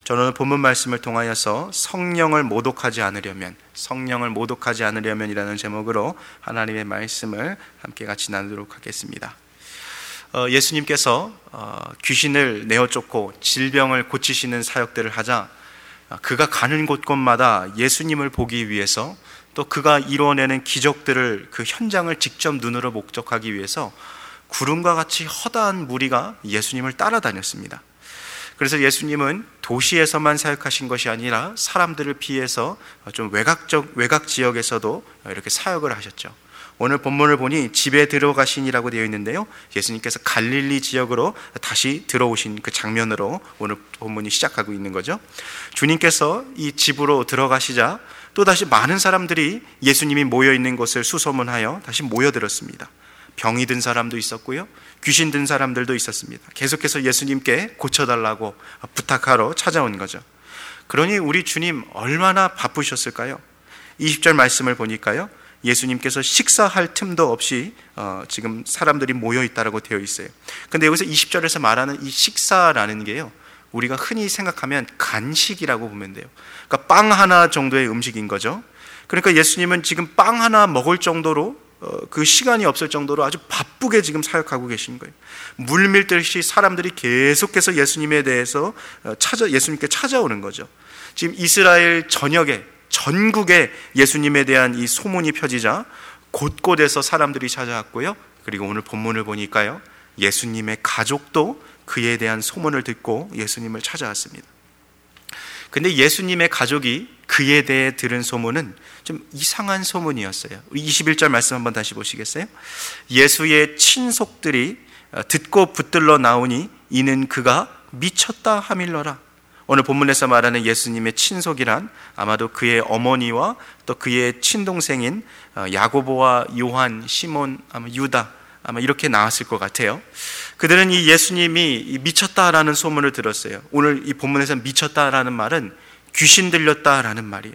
저는 오늘 본문 말씀을 통하여서 성령을 모독하지 않으려면이라는 제목으로 하나님의 말씀을 함께 같이 나누도록 하겠습니다. 예수님께서 귀신을 내어쫓고 질병을 고치시는 사역들을 하자 그가 가는 곳곳마다 예수님을 보기 위해서, 또 그가 이루어내는 기적들을, 그 현장을 직접 눈으로 목격하기 위해서 구름과 같이 허다한 무리가 예수님을 따라다녔습니다. 그래서 예수님은 도시에서만 사역하신 것이 아니라 사람들을 피해서 좀 외곽 지역에서도 이렇게 사역을 하셨죠. 오늘 본문을 보니 집에 들어가신이라고 되어 있는데요, 예수님께서 갈릴리 지역으로 다시 들어오신 그 장면으로 오늘 본문이 시작하고 있는 거죠. 주님께서 이 집으로 들어가시자 또다시 많은 사람들이 예수님이 모여있는 곳을 수소문하여 다시 모여들었습니다. 병이 든 사람도 있었고요, 귀신 든 사람들도 있었습니다. 계속해서 예수님께 고쳐달라고 부탁하러 찾아온 거죠. 그러니 우리 주님 얼마나 바쁘셨을까요? 20절 말씀을 보니까요, 예수님께서 식사할 틈도 없이 지금 사람들이 모여있다라고 되어 있어요. 근데 여기서 20절에서 말하는 이 식사라는 게요, 우리가 흔히 생각하면 간식이라고 보면 돼요. 그러니까 빵 하나 정도의 음식인 거죠. 그러니까 예수님은 지금 빵 하나 먹을 정도로 그 시간이 없을 정도로 아주 바쁘게 지금 사역하고 계신 거예요. 물밀듯이 사람들이 계속해서 예수님에 대해서 예수님께 찾아오는 거죠. 지금 이스라엘 전국에 예수님에 대한 이 소문이 펴지자 곳곳에서 사람들이 찾아왔고요, 그리고 오늘 본문을 보니까요, 예수님의 가족도 그에 대한 소문을 듣고 예수님을 찾아왔습니다. 근데 예수님의 가족이 그에 대해 들은 소문은 좀 이상한 소문이었어요. 21절 말씀 한번 다시 보시겠어요? 예수의 친속들이 듣고 붙들러 나오니 이는 그가 미쳤다 하밀러라. 오늘 본문에서 말하는 예수님의 친속이란 아마도 그의 어머니와 또 그의 친동생인 야고보와 요한, 시몬, 아마 유다, 아마 이렇게 나왔을 것 같아요. 그들은 이 예수님이 미쳤다라는 소문을 들었어요. 오늘 이 본문에서 미쳤다라는 말은 귀신 들렸다라는 말이에요.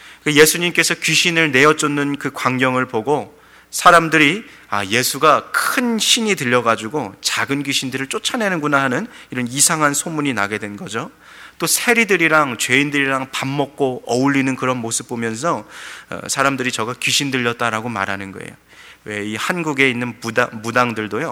예수님께서 귀신을 내어쫓는 그 광경을 보고 사람들이 예수가 큰 신이 들려가지고 작은 귀신들을 쫓아내는구나 하는 이런 이상한 소문이 나게 된 거죠. 또 세리들이랑 죄인들이랑 밥 먹고 어울리는 그런 모습 보면서 사람들이 저가 귀신 들렸다라고 말하는 거예요. 왜 이 한국에 있는 무당들도요,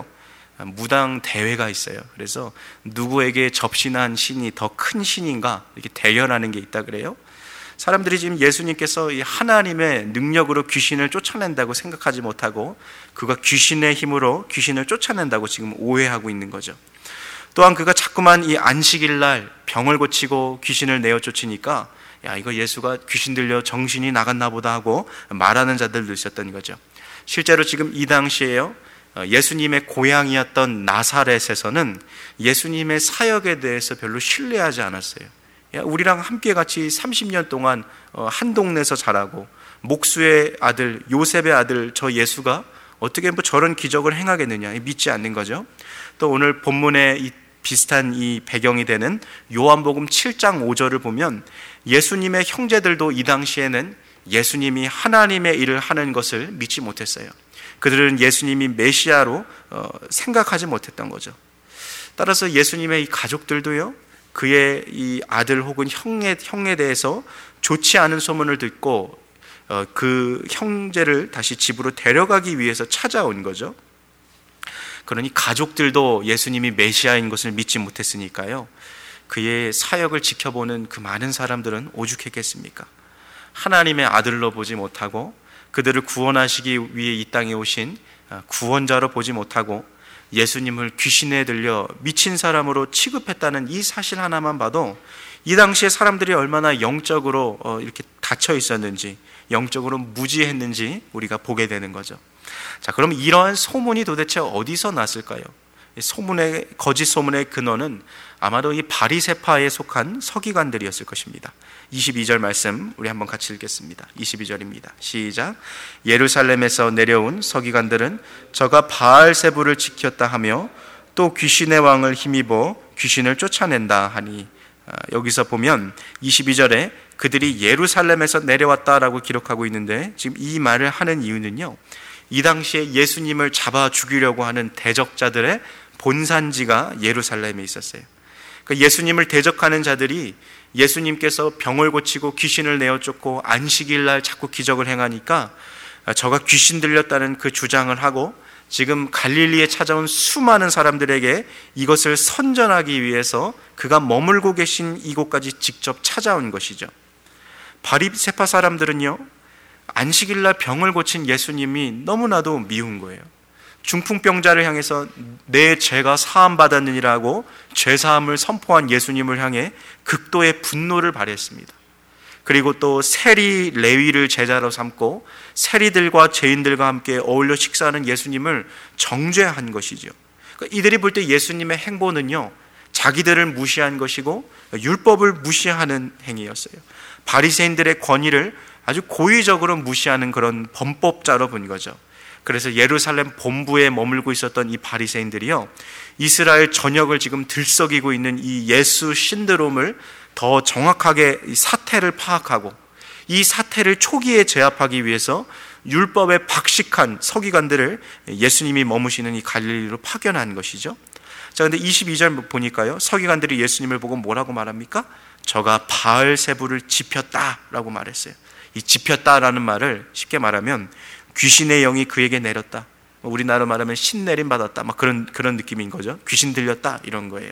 무당 대회가 있어요. 그래서 누구에게 접신한 신이 더 큰 신인가 이렇게 대결하는 게 있다 그래요. 사람들이 지금 예수님께서 이 하나님의 능력으로 귀신을 쫓아낸다고 생각하지 못하고 그가 귀신의 힘으로 귀신을 쫓아낸다고 지금 오해하고 있는 거죠. 또한 그가 자꾸만 이 안식일 날 병을 고치고 귀신을 내어 쫓으니까 이거 예수가 귀신 들려 정신이 나갔나 보다 하고 말하는 자들도 있었던 거죠. 실제로 지금 이 당시에요, 예수님의 고향이었던 나사렛에서는 예수님의 사역에 대해서 별로 신뢰하지 않았어요. 우리랑 함께 같이 30년 동안 한 동네에서 자라고 목수의 아들, 요셉의 아들 저 예수가 어떻게 뭐 저런 기적을 행하겠느냐 믿지 않는 거죠. 또 오늘 본문에 비슷한 이 배경이 되는 요한복음 7장 5절을 보면 예수님의 형제들도 이 당시에는 예수님이 하나님의 일을 하는 것을 믿지 못했어요. 그들은 예수님이 메시아로 생각하지 못했던 거죠. 따라서 예수님의 이 가족들도요, 그의 이 아들 혹은 형에 대해서 좋지 않은 소문을 듣고 그 형제를 다시 집으로 데려가기 위해서 찾아온 거죠. 그러니 가족들도 예수님이 메시아인 것을 믿지 못했으니까요, 그의 사역을 지켜보는 그 많은 사람들은 오죽했겠습니까? 하나님의 아들로 보지 못하고 그들을 구원하시기 위해 이 땅에 오신 구원자로 보지 못하고 예수님을 귀신에 들려 미친 사람으로 취급했다는 이 사실 하나만 봐도 이 당시에 사람들이 얼마나 영적으로 이렇게 닫혀 있었는지, 영적으로 무지했는지 우리가 보게 되는 거죠. 자, 그럼 이러한 소문이 도대체 어디서 났을까요? 거짓 소문의 근원은 아마도 이 바리새파에 속한 서기관들이었을 것입니다. 22절 말씀 우리 한번 같이 읽겠습니다. 22절입니다. 시작. 예루살렘에서 내려온 서기관들은 저가 바알세불을 지켰다 하며 또 귀신의 왕을 힘입어 귀신을 쫓아낸다 하니, 여기서 보면 22절에 그들이 예루살렘에서 내려왔다라고 기록하고 있는데, 지금 이 말을 하는 이유는요, 이 당시에 예수님을 잡아 죽이려고 하는 대적자들의 본산지가 예루살렘에 있었어요. 그러니까 예수님을 대적하는 자들이 예수님께서 병을 고치고 귀신을 내어 쫓고 안식일 날 자꾸 기적을 행하니까 저가 귀신 들렸다는 그 주장을 하고 지금 갈릴리에 찾아온 수많은 사람들에게 이것을 선전하기 위해서 그가 머물고 계신 이곳까지 직접 찾아온 것이죠. 바리새파 사람들은요, 안식일 날 병을 고친 예수님이 너무나도 미운 거예요. 중풍병자를 향해서 내 죄가 사함받았느니라고 죄사함을 선포한 예수님을 향해 극도의 분노를 발했습니다. 그리고 또 세리 레위를 제자로 삼고 세리들과 죄인들과 함께 어울려 식사하는 예수님을 정죄한 것이죠. 그러니까 이들이 볼 때 예수님의 행보는요, 자기들을 무시한 것이고 율법을 무시하는 행위였어요. 바리새인들의 권위를 아주 고의적으로 무시하는 그런 범법자로 본 거죠. 그래서 예루살렘 본부에 머물고 있었던 이 바리새인들이요, 이스라엘 전역을 지금 들썩이고 있는 이 예수 신드롬을 더 정확하게 이 사태를 파악하고 이 사태를 초기에 제압하기 위해서 율법에 박식한 서기관들을 예수님이 머무시는 이 갈릴리로 파견한 것이죠. 자, 근데 22절 보니까요, 서기관들이 예수님을 보고 뭐라고 말합니까? 저가 바알세불을 지폈다라고 말했어요. 이 지폈다라는 말을 쉽게 말하면 귀신의 영이 그에게 내렸다, 우리나라로 말하면 신내림 받았다, 막 그런 느낌인 거죠. 귀신 들렸다 이런 거예요.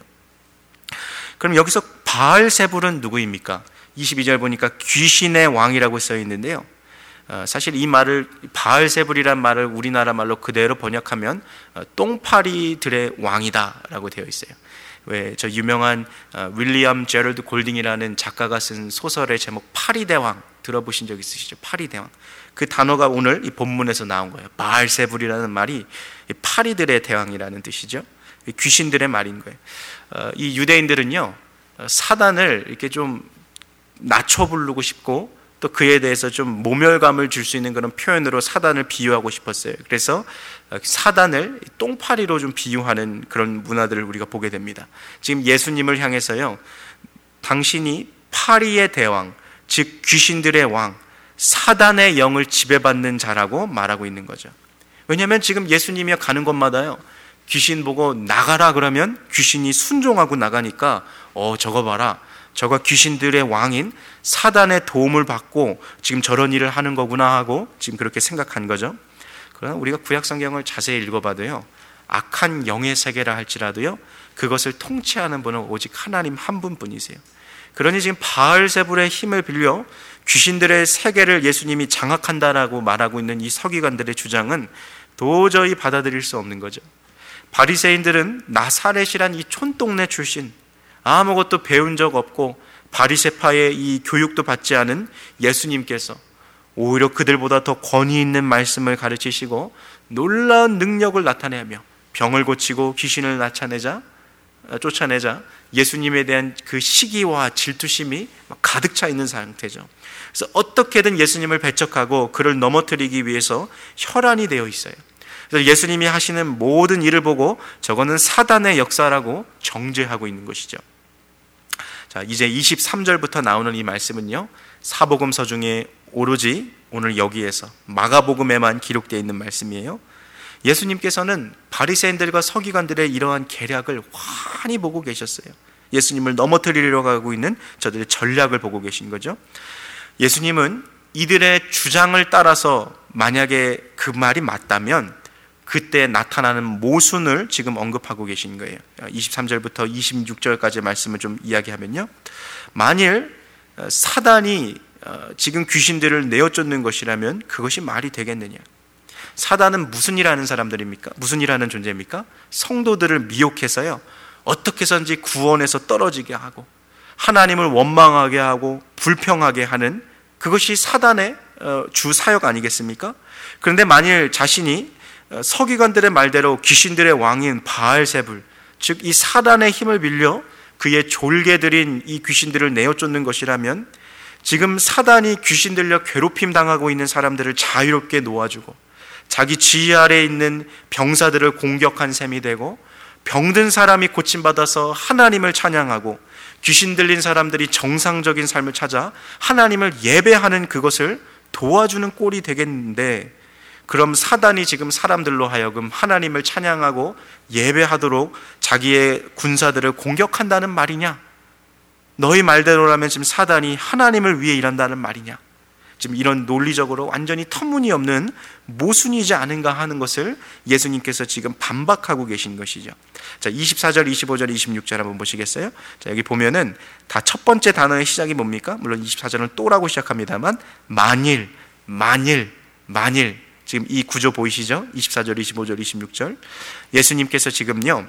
그럼 여기서 바알세불은 누구입니까? 22절 보니까 귀신의 왕이라고 써 있는데요, 사실 이 말을, 바알세불이란 말을 우리나라 말로 그대로 번역하면 똥파리들의 왕이다 라고 되어 있어요. 왜 저 유명한 윌리엄 제럴드 골딩이라는 작가가 쓴 소설의 제목 파리대왕 들어보신 적 있으시죠? 파리대왕. 그 단어가 오늘 이 본문에서 나온 거예요. 바알세불이라는 말이 파리들의 대왕이라는 뜻이죠. 귀신들의 말인 거예요. 이 유대인들은요, 사단을 이렇게 좀 낮춰 부르고 싶고 또 그에 대해서 좀 모멸감을 줄 수 있는 그런 표현으로 사단을 비유하고 싶었어요. 그래서 사단을 똥파리로 좀 비유하는 그런 문화들을 우리가 보게 됩니다. 지금 예수님을 향해서요, 당신이 파리의 대왕, 즉 귀신들의 왕, 사단의 영을 지배받는 자라고 말하고 있는 거죠. 왜냐하면 지금 예수님이 가는 곳마다요, 귀신 보고 나가라 그러면 귀신이 순종하고 나가니까 저거 봐라, 저가 귀신들의 왕인 사단의 도움을 받고 지금 저런 일을 하는 거구나 하고 지금 그렇게 생각한 거죠. 그러나 우리가 구약 성경을 자세히 읽어봐도요, 악한 영의 세계라 할지라도요, 그것을 통치하는 분은 오직 하나님 한 분뿐이세요. 그러니 지금 바알세불의 힘을 빌려 귀신들의 세계를 예수님이 장악한다라고 말하고 있는 이 서기관들의 주장은 도저히 받아들일 수 없는 거죠. 바리새인들은 나사렛이란 이 촌동네 출신, 아무것도 배운 적 없고 바리새파의 이 교육도 받지 않은 예수님께서 오히려 그들보다 더 권위 있는 말씀을 가르치시고 놀라운 능력을 나타내며 병을 고치고 귀신을 쫓아내자 예수님에 대한 그 시기와 질투심이 가득 차 있는 상태죠. 그래서 어떻게든 예수님을 배척하고 그를 넘어뜨리기 위해서 혈안이 되어 있어요. 그래서 예수님이 하시는 모든 일을 보고 저거는 사단의 역사라고 정죄하고 있는 것이죠. 자, 이제 23절부터 나오는 이 말씀은요, 사복음서 중에 오로지 오늘 여기에서 마가복음에만 기록되어 있는 말씀이에요. 예수님께서는 바리새인들과 서기관들의 이러한 계략을 환히 보고 계셨어요. 예수님을 넘어뜨리려고 하고 있는 저들의 전략을 보고 계신 거죠. 예수님은 이들의 주장을 따라서 만약에 그 말이 맞다면 그때 나타나는 모순을 지금 언급하고 계신 거예요. 23절부터 26절까지의 말씀을 좀 이야기하면요, 만일 사단이 지금 귀신들을 내어쫓는 것이라면 그것이 말이 되겠느냐? 사단은 무슨 일하는 사람들입니까? 무슨 일하는 존재입니까? 성도들을 미혹해서요, 어떻게 해서든지 구원에서 떨어지게 하고 하나님을 원망하게 하고 불평하게 하는, 그것이 사단의 주 사역 아니겠습니까? 그런데 만일 자신이 서기관들의 말대로 귀신들의 왕인 바알세불, 즉 이 사단의 힘을 빌려 그의 졸개들인 이 귀신들을 내어쫓는 것이라면 지금 사단이 귀신 들려 괴롭힘 당하고 있는 사람들을 자유롭게 놓아주고 자기 지휘 아래에 있는 병사들을 공격한 셈이 되고, 병든 사람이 고침받아서 하나님을 찬양하고 귀신 들린 사람들이 정상적인 삶을 찾아 하나님을 예배하는 그것을 도와주는 꼴이 되겠는데, 그럼 사단이 지금 사람들로 하여금 하나님을 찬양하고 예배하도록 자기의 군사들을 공격한다는 말이냐? 너희 말대로라면 지금 사단이 하나님을 위해 일한다는 말이냐? 지금 이런 논리적으로 완전히 터무니없는 모순이지 않은가 하는 것을 예수님께서 지금 반박하고 계신 것이죠. 자, 24절, 25절, 26절 한번 보시겠어요? 자, 여기 보면은 다 첫 번째 단어의 시작이 뭡니까? 물론 24절은 또라고 시작합니다만 만일. 지금 이 구조 보이시죠? 24절, 25절, 26절. 예수님께서 지금요,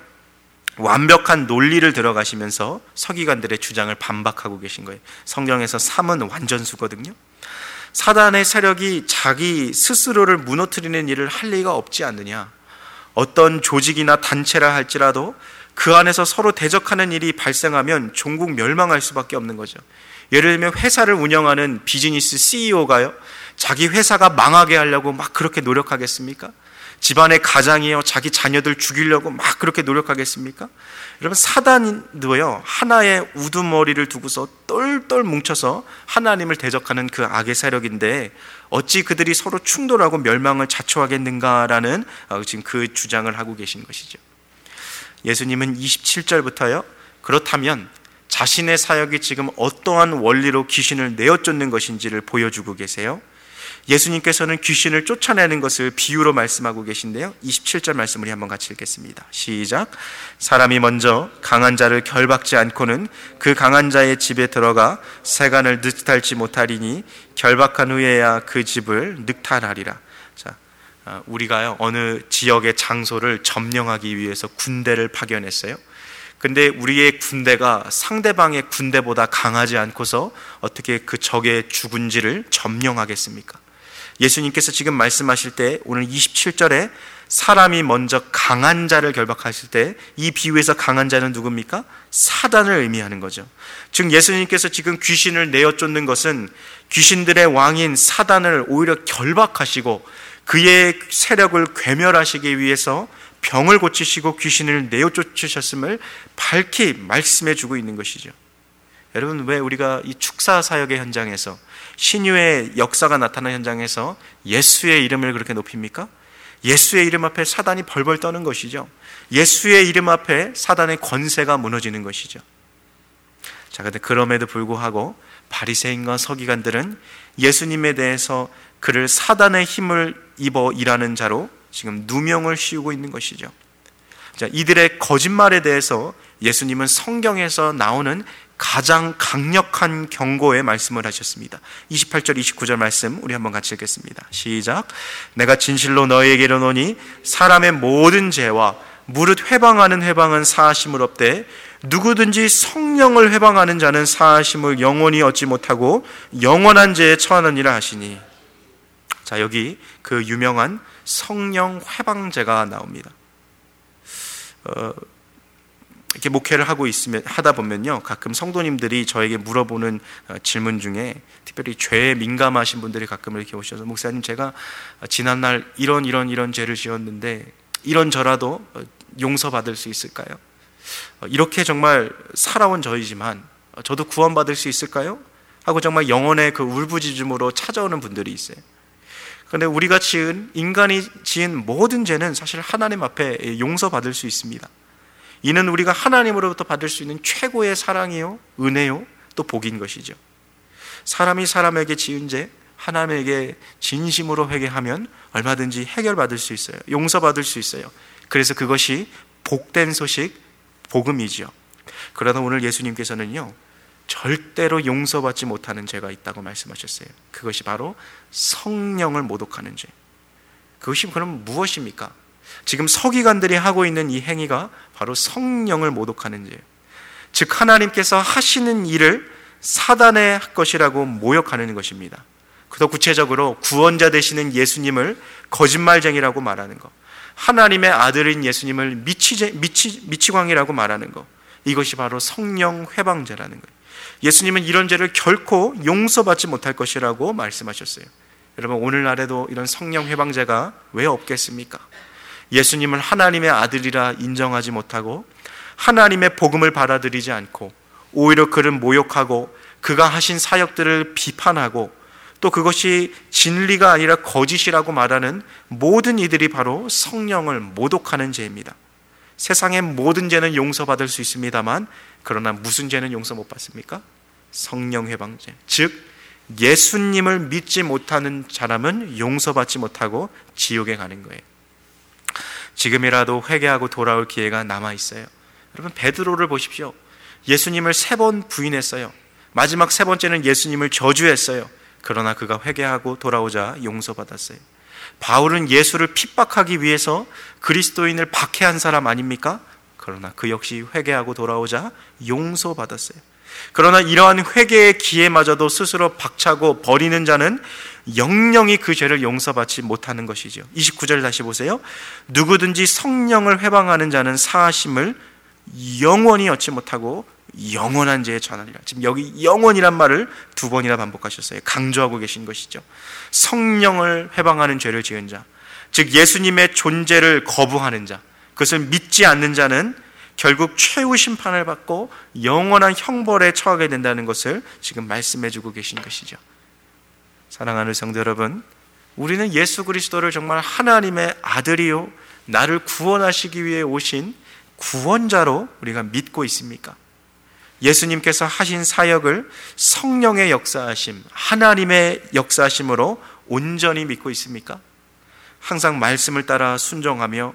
완벽한 논리를 들어가시면서 서기관들의 주장을 반박하고 계신 거예요. 성경에서 3은 완전수거든요. 사단의 세력이 자기 스스로를 무너뜨리는 일을 할 리가 없지 않느냐. 어떤 조직이나 단체라 할지라도 그 안에서 서로 대적하는 일이 발생하면 종국 멸망할 수밖에 없는 거죠. 예를 들면 회사를 운영하는 비즈니스 CEO가요, 자기 회사가 망하게 하려고 막 그렇게 노력하겠습니까? 집안의 가장이요, 자기 자녀들 죽이려고 막 그렇게 노력하겠습니까? 여러분, 사단도요, 하나의 우두머리를 두고서 똘똘 뭉쳐서 하나님을 대적하는 그 악의 세력인데 어찌 그들이 서로 충돌하고 멸망을 자초하겠는가라는 지금 그 주장을 하고 계신 것이죠. 예수님은 27절부터요, 그렇다면 자신의 사역이 지금 어떠한 원리로 귀신을 내어쫓는 것인지를 보여주고 계세요. 예수님께서는 귀신을 쫓아내는 것을 비유로 말씀하고 계신데요, 27절 말씀 우리 한번 같이 읽겠습니다. 시작. 사람이 먼저 강한 자를 결박지 않고는 그 강한 자의 집에 들어가 세간을 늑탈지 못하리니 결박한 후에야 그 집을 늑탈하리라. 자, 우리가요, 어느 지역의 장소를 점령하기 위해서 군대를 파견했어요. 근데 우리의 군대가 상대방의 군대보다 강하지 않고서 어떻게 그 적의 주군지를 점령하겠습니까? 예수님께서 지금 말씀하실 때 오늘 27절에 사람이 먼저 강한 자를 결박하실 때 이 비유에서 강한 자는 누굽니까? 사단을 의미하는 거죠. 즉 예수님께서 지금 귀신을 내어쫓는 것은 귀신들의 왕인 사단을 오히려 결박하시고 그의 세력을 괴멸하시기 위해서 병을 고치시고 귀신을 내어쫓으셨음을 밝히 말씀해 주고 있는 것이죠. 여러분, 왜 우리가 이 축사 사역의 현장에서 신유의 역사가 나타나는 현장에서 예수의 이름을 그렇게 높입니까? 예수의 이름 앞에 사단이 벌벌 떠는 것이죠. 예수의 이름 앞에 사단의 권세가 무너지는 것이죠. 자, 근데 그럼에도 불구하고 바리새인과 서기관들은 예수님에 대해서 그를 사단의 힘을 입어 일하는 자로 지금 누명을 씌우고 있는 것이죠. 자, 이들의 거짓말에 대해서 예수님은 성경에서 나오는 가장 강력한 경고의 말씀을 하셨습니다. 28절 29절 말씀 우리 한번 같이 읽겠습니다. 시작. 내가 진실로 너희에게 이르노니 사람의 모든 죄와 무릇 회방하는 회방은 사하심을 없되 누구든지 성령을 회방하는 자는 사하심을 영원히 얻지 못하고 영원한 죄에 처하느니라 하시니. 자, 여기 그 유명한 성령 회방죄가 나옵니다. 이렇게 목회를 하다 보면요, 가끔 성도님들이 저에게 물어보는 질문 중에 특별히 죄에 민감하신 분들이 가끔 이렇게 오셔서, 목사님, 제가 지난날 이런 죄를 지었는데 이런저라도 용서받을 수 있을까요? 이렇게 정말 살아온 저이지만 저도 구원받을 수 있을까요? 하고 정말 영혼의 그 울부짖음으로 찾아오는 분들이 있어요. 그런데 우리가 인간이 지은 모든 죄는 사실 하나님 앞에 용서받을 수 있습니다. 이는 우리가 하나님으로부터 받을 수 있는 최고의 사랑이요, 은혜요, 또 복인 것이죠. 사람이 사람에게 지은 죄, 하나님에게 진심으로 회개하면 얼마든지 해결받을 수 있어요. 용서받을 수 있어요. 그래서 그것이 복된 소식, 복음이죠. 그러나 오늘 예수님께서는요, 절대로 용서받지 못하는 죄가 있다고 말씀하셨어요. 그것이 바로 성령을 모독하는 죄. 그것이 그럼 무엇입니까? 지금 서기관들이 하고 있는 이 행위가 바로 성령을 모독하는 죄예요. 즉 하나님께서 하시는 일을 사단의 것이라고 모욕하는 것입니다. 더 구체적으로 구원자 되시는 예수님을 거짓말쟁이라고 말하는 것, 하나님의 아들인 예수님을 미치광이라고 말하는 것, 이것이 바로 성령 회방죄라는 거예요. 예수님은 이런 죄를 결코 용서받지 못할 것이라고 말씀하셨어요. 여러분, 오늘날에도 이런 성령 회방죄가 왜 없겠습니까? 예수님을 하나님의 아들이라 인정하지 못하고 하나님의 복음을 받아들이지 않고 오히려 그를 모욕하고 그가 하신 사역들을 비판하고 또 그것이 진리가 아니라 거짓이라고 말하는 모든 이들이 바로 성령을 모독하는 죄입니다. 세상의 모든 죄는 용서받을 수 있습니다만, 그러나 무슨 죄는 용서 못 받습니까? 성령 회방죄. 즉 예수님을 믿지 못하는 사람은 용서받지 못하고 지옥에 가는 거예요. 지금이라도 회개하고 돌아올 기회가 남아 있어요. 여러분, 베드로를 보십시오. 예수님을 3번 부인했어요. 마지막 3번째는 예수님을 저주했어요. 그러나 그가 회개하고 돌아오자 용서받았어요. 바울은 예수를 핍박하기 위해서 그리스도인을 박해한 사람 아닙니까? 그러나 그 역시 회개하고 돌아오자 용서받았어요. 그러나 이러한 회개의 기회마저도 스스로 박차고 버리는 자는 영영이 그 죄를 용서받지 못하는 것이죠. 29절 다시 보세요. 누구든지 성령을 회방하는 자는 사하심을 영원히 얻지 못하고 영원한 죄에 전하리라. 지금 여기 영원이란 말을 2번이나 반복하셨어요. 강조하고 계신 것이죠. 성령을 회방하는 죄를 지은 자, 즉 예수님의 존재를 거부하는 자, 그것을 믿지 않는 자는 결국 최후 심판을 받고 영원한 형벌에 처하게 된다는 것을 지금 말씀해 주고 계신 것이죠. 사랑하는 성도 여러분, 우리는 예수 그리스도를 정말 하나님의 아들이요 나를 구원하시기 위해 오신 구원자로 우리가 믿고 있습니까? 예수님께서 하신 사역을 성령의 역사하심, 하나님의 역사하심으로 온전히 믿고 있습니까? 항상 말씀을 따라 순종하며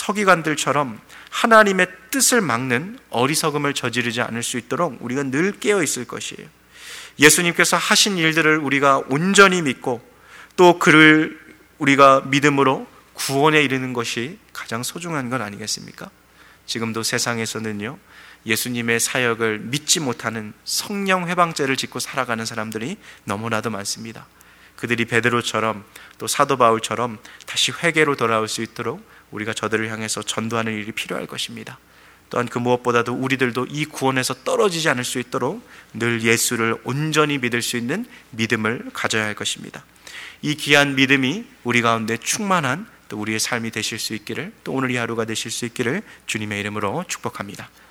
서기관들처럼 하나님의 뜻을 막는 어리석음을 저지르지 않을 수 있도록 우리가 늘 깨어 있을 것이에요. 예수님께서 하신 일들을 우리가 온전히 믿고 또 그를 우리가 믿음으로 구원에 이르는 것이 가장 소중한 건 아니겠습니까? 지금도 세상에서는요, 예수님의 사역을 믿지 못하는 성령 회방죄를 짓고 살아가는 사람들이 너무나도 많습니다. 그들이 베드로처럼 또 사도 바울처럼 다시 회개로 돌아올 수 있도록 우리가 저들을 향해서 전도하는 일이 필요할 것입니다. 또한 그 무엇보다도 우리들도 이 구원에서 떨어지지 않을 수 있도록 늘 예수를 온전히 믿을 수 있는 믿음을 가져야 할 것입니다. 이 귀한 믿음이 우리 가운데 충만한 또 우리의 삶이 되실 수 있기를, 또 오늘 이 하루가 되실 수 있기를 주님의 이름으로 축복합니다.